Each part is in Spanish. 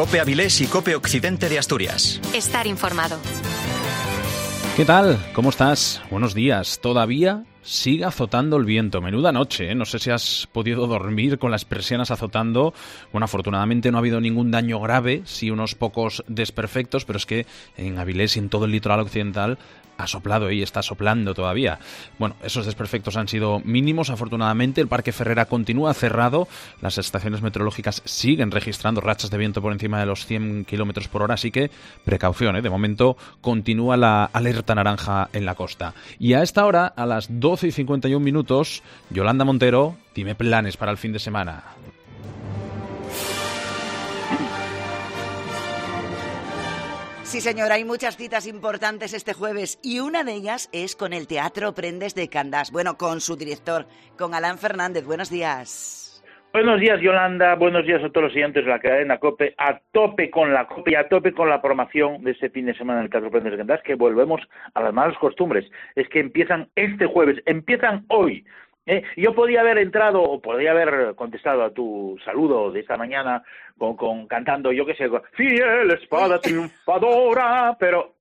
COPE Avilés y COPE Occidente de Asturias. Estar informado. ¿Qué tal? ¿Cómo estás? Buenos días. ¿Todavía sigue azotando el viento? Menuda noche, ¿eh? No sé si has podido dormir con las persianas azotando. Bueno, afortunadamente no ha habido ningún daño grave, sí unos pocos desperfectos, pero es que en Avilés y en todo el litoral occidental ha soplado y está soplando todavía. Bueno, esos desperfectos han sido mínimos, afortunadamente. El Parque Ferrera continúa cerrado. Las estaciones meteorológicas siguen registrando rachas de viento por encima de los 100 kilómetros por hora, así que precaución, ¿eh? De momento continúa la alerta naranja en la costa. Y a esta hora, a las 12:51, Yolanda Montero, dime planes para el fin de semana. Sí, señor, hay muchas citas importantes este jueves y una de ellas es con el Teatro Prendes de Candás. Bueno, con su director, con Alan Fernández. Buenos días. Buenos días, Yolanda. Buenos días a todos los siguientes de la cadena COPE. A tope con la COPE y a tope con la programación de este fin de semana en el Teatro Prendes de Candás, que volvemos a las malas costumbres. Es que empiezan este jueves, empiezan hoy. Yo podía haber entrado o podría haber contestado a tu saludo de esta mañana con cantando, yo qué sé, fiel espada triunfadora, pero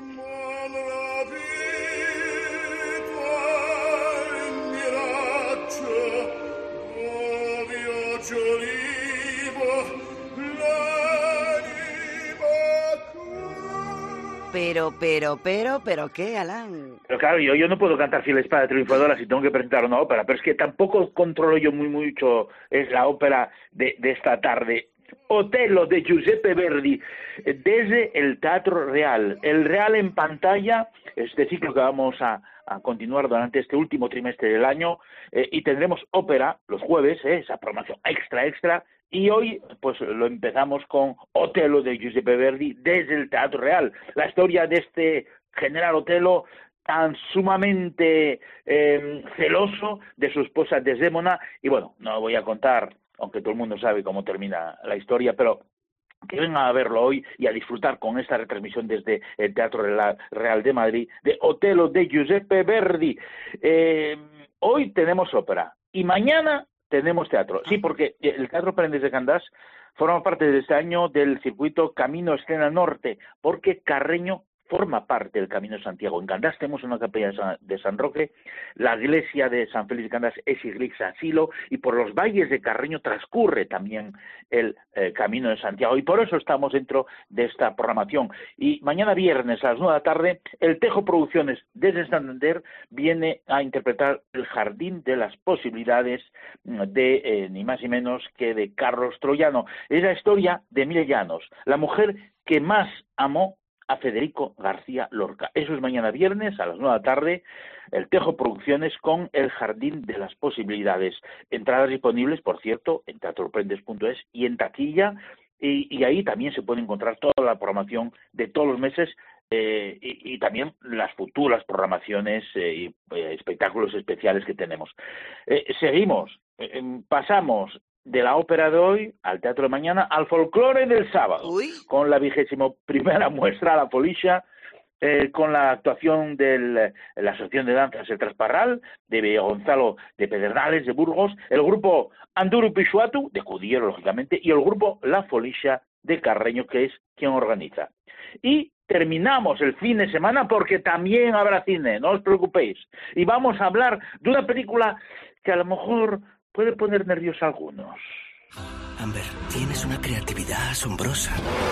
Pero, ¿qué, Alan? Pero claro, yo no puedo cantar Fiel Espada Triunfadora si tengo que presentar una ópera, pero es que tampoco controlo yo mucho es la ópera de esta tarde. Otello de Giuseppe Verdi, desde el Teatro Real. El Real en pantalla, este ciclo que vamos a continuar durante este último trimestre del año, y tendremos ópera los jueves, esa programación extra, y hoy pues lo empezamos con Otello de Giuseppe Verdi desde el Teatro Real. La historia de este general Otello tan sumamente celoso de su esposa Desdémona, y bueno, no voy a contar, aunque todo el mundo sabe cómo termina la historia, pero que vengan a verlo hoy y a disfrutar con esta retransmisión desde el Teatro Real de Madrid de Otello de Giuseppe Verdi. Hoy tenemos ópera y mañana tenemos teatro. Sí, porque el Teatro Prendes de Candás forma parte de este año del circuito Camino Escena Norte, porque Carreño forma parte del Camino de Santiago. En Candás tenemos una capilla de San Roque, la iglesia de San Félix de Candás es iglesia asilo, y por los valles de Carreño transcurre también el Camino de Santiago, y por eso estamos dentro de esta programación. Y mañana viernes a las 9 de la tarde, el Tejo Producciones desde Santander viene a interpretar El Jardín de las Posibilidades de ni más ni menos que de Carlos Troyano. Es la historia de Emilia Llanos, la mujer que más amó a Federico García Lorca. Eso es mañana viernes a las 9 de la tarde, el Tejo Producciones con El Jardín de las Posibilidades. Entradas disponibles, por cierto, en teatroprendes.es y en taquilla, y ahí también se puede encontrar toda la programación de todos los meses, y también las futuras programaciones y espectáculos especiales que tenemos. Seguimos, pasamos de la ópera de hoy al teatro de mañana, al folclore del sábado. Uy. Con la 21ª muestra La Folicia, con la actuación de la Asociación de Danzas El Trasparral, de Gonzalo de Pedernales, de Burgos, el grupo Anduru Pixuatu, de Cudiero, lógicamente, y el grupo La Folicia de Carreño, que es quien organiza. Y terminamos el fin de semana porque también habrá cine, no os preocupéis. Y vamos a hablar de una película que a lo mejor puede poner nerviosos a algunos. Amber, tienes una creatividad asombrosa.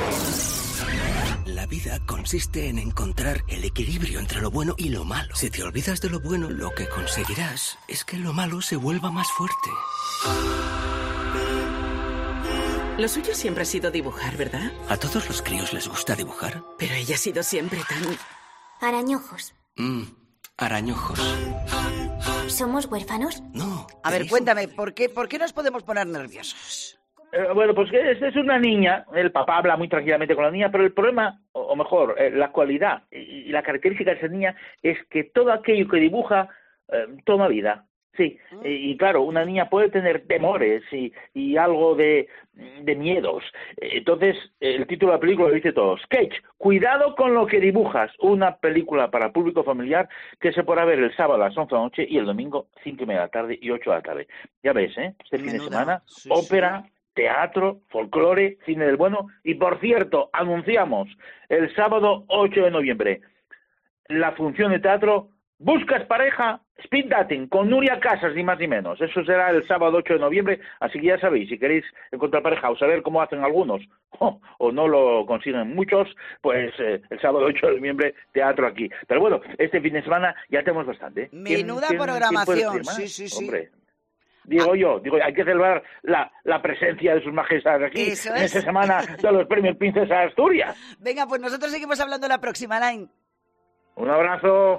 La vida consiste en encontrar el equilibrio entre lo bueno y lo malo. Si te olvidas de lo bueno, lo que conseguirás es que lo malo se vuelva más fuerte. Lo suyo siempre ha sido dibujar, ¿verdad? A todos los críos les gusta dibujar. Pero ella ha sido siempre tan... Arañojos. Arañojos. ¿Somos huérfanos? No. A ver, cuéntame, ¿por qué nos podemos poner nerviosos? Bueno, pues que esta es una niña, el papá habla muy tranquilamente con la niña, pero el problema, o mejor, la cualidad y la característica de esa niña es que todo aquello que dibuja toma vida. Sí, y claro, una niña puede tener temores y algo de miedos. Entonces, el título de la película lo dice todo. Sketch, cuidado con lo que dibujas. Una película para público familiar que se podrá ver el sábado a las 11 de la noche y el domingo 5:30 de la tarde y 8 de la tarde. Ya ves, este fin de semana, Sí, ópera, teatro, folclore, cine del bueno. Y por cierto, anunciamos el sábado 8 de noviembre la función de teatro Buscas pareja, speed dating, con Nuria Casas, ni más ni menos. Eso será el sábado 8 de noviembre, así que ya sabéis, si queréis encontrar pareja o saber cómo hacen algunos, o no lo consiguen muchos, pues el sábado 8 de noviembre, teatro aquí. Pero bueno, este fin de semana ya tenemos bastante. Menuda programación, sí. Hombre, digo, hay que celebrar la presencia de sus majestades aquí en esta semana de los premios Princesa Asturias. Venga, pues nosotros seguimos hablando la próxima, Alain. Un abrazo.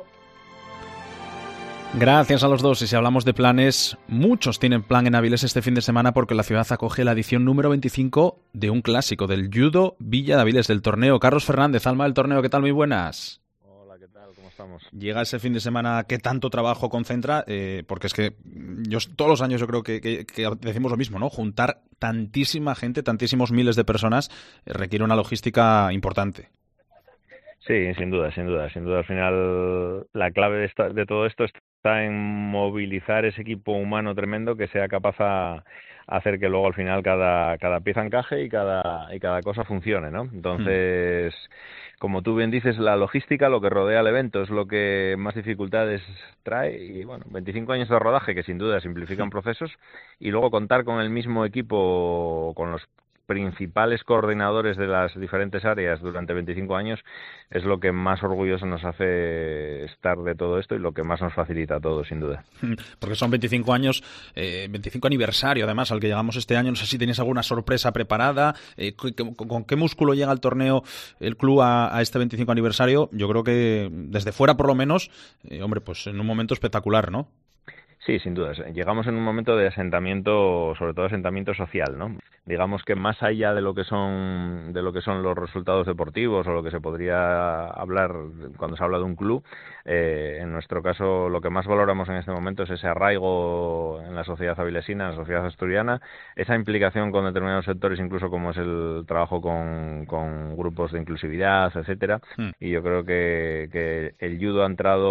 Gracias a los dos. Y si hablamos de planes, muchos tienen plan en Avilés este fin de semana porque la ciudad acoge la edición número 25 de un clásico del Judo Villa de Avilés, del torneo. Carlos Fernández, alma del torneo, ¿qué tal? Muy buenas. Hola, ¿qué tal? ¿Cómo estamos? Llega ese fin de semana que tanto trabajo concentra, porque es que todos los años yo creo que decimos lo mismo, ¿no? Juntar tantísima gente, tantísimos miles de personas, requiere una logística importante. Sí, sin duda. Al final, la clave de todo esto está en movilizar ese equipo humano tremendo que sea capaz a hacer que luego al final cada pieza encaje y cada cosa funcione, ¿no? Entonces, como tú bien dices, la logística, lo que rodea el evento, es lo que más dificultades trae. Y bueno, 25 años de rodaje que sin duda simplifican procesos, y luego contar con el mismo equipo, con los principales coordinadores de las diferentes áreas durante 25 años, es lo que más orgulloso nos hace estar de todo esto y lo que más nos facilita todo, sin duda. Porque son 25 años, 25 aniversario además al que llegamos este año. No sé si tenéis alguna sorpresa preparada, con qué músculo llega el torneo, el club a este 25 aniversario. Yo creo que desde fuera por lo menos, pues en un momento espectacular, ¿no? Sí, sin duda. Llegamos en un momento de asentamiento, sobre todo asentamiento social, ¿no? Digamos que más allá de lo que son los resultados deportivos o lo que se podría hablar cuando se habla de un club, en nuestro caso lo que más valoramos en este momento es ese arraigo en la sociedad avilesina, en la sociedad asturiana, esa implicación con determinados sectores, incluso como es el trabajo con grupos de inclusividad, etcétera. Y yo creo que el judo ha entrado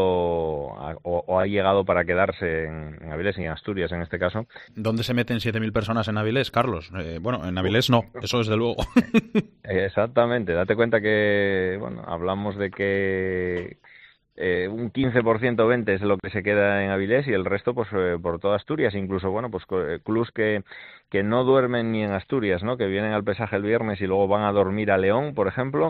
o ha llegado para quedarse en Avilés y en Asturias en este caso. ¿Dónde se meten 7.000 personas en Avilés, Carlos? En Avilés no, eso desde luego. Exactamente, date cuenta que, hablamos de que un 15%, 20% es lo que se queda en Avilés y el resto pues por toda Asturias, incluso clubs que no duermen ni en Asturias, ¿no? Que vienen al pesaje el viernes y luego van a dormir a León, por ejemplo,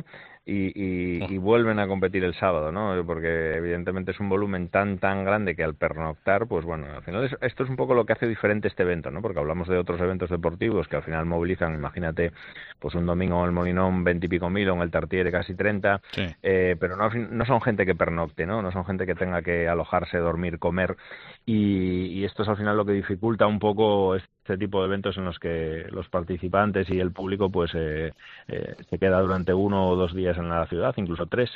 y vuelven a competir el sábado, ¿no? Porque evidentemente es un volumen tan grande que al pernoctar, pues al final esto es un poco lo que hace diferente este evento, ¿no? Porque hablamos de otros eventos deportivos que al final movilizan, imagínate, pues un domingo en el Molinón 20 y pico mil, o en el Tartiere casi 30, sí. Pero no son gente que pernocte, ¿no? No son gente que tenga que alojarse, dormir, comer, y esto es al final lo que dificulta un poco este tipo de eventos en los que los participantes y el público pues se queda durante 1 o 2 días en la ciudad, incluso 3,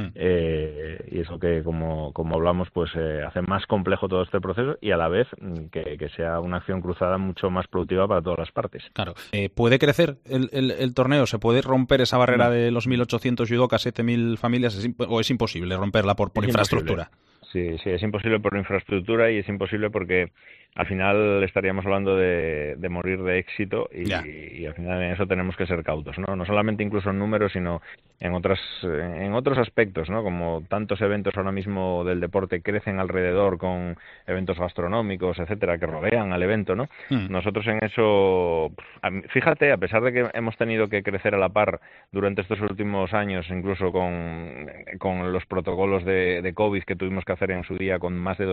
y eso que como hablamos pues hace más complejo todo este proceso y a la vez que sea una acción cruzada mucho más productiva para todas las partes. Claro. ¿Puede crecer el torneo? ¿Se puede romper esa barrera de los 1.800 judokas, 7.000 familias, o es imposible romperla por infraestructura? Sí, es imposible por infraestructura y es imposible porque al final estaríamos hablando de morir de éxito y al final en eso tenemos que ser cautos, ¿no? No solamente incluso en números, sino en otros aspectos, ¿no? Como tantos eventos ahora mismo del deporte crecen alrededor con eventos gastronómicos, etcétera, que rodean al evento, ¿no? Nosotros en eso, fíjate, a pesar de que hemos tenido que crecer a la par durante estos últimos años, incluso con los protocolos de COVID que tuvimos que hacer en su día, con más de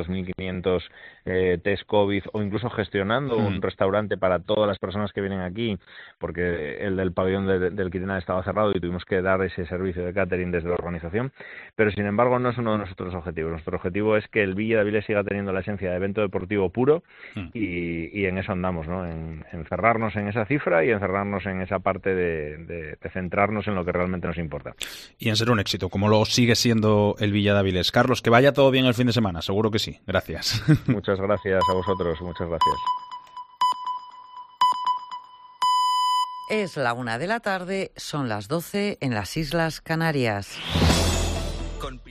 2.500 test COVID, o incluso gestionando un restaurante para todas las personas que vienen aquí, porque el del pabellón del Quirinal estaba cerrado y tuvimos que dar ese servicio de catering desde la organización, pero sin embargo no es uno de nuestros objetivos. Nuestro objetivo es que el Villa de Avilés siga teniendo la esencia de evento deportivo puro y en eso andamos, ¿no? En cerrarnos en esa cifra y encerrarnos en esa parte de centrarnos en lo que realmente nos importa. Y en ser un éxito, como lo sigue siendo el Villa de Avilés. Carlos, que vaya todo bien el fin de semana, seguro que sí. Gracias. Muchas gracias a vosotros. Muchas gracias. Es la 1:00 p.m, son las 12 en las Islas Canarias.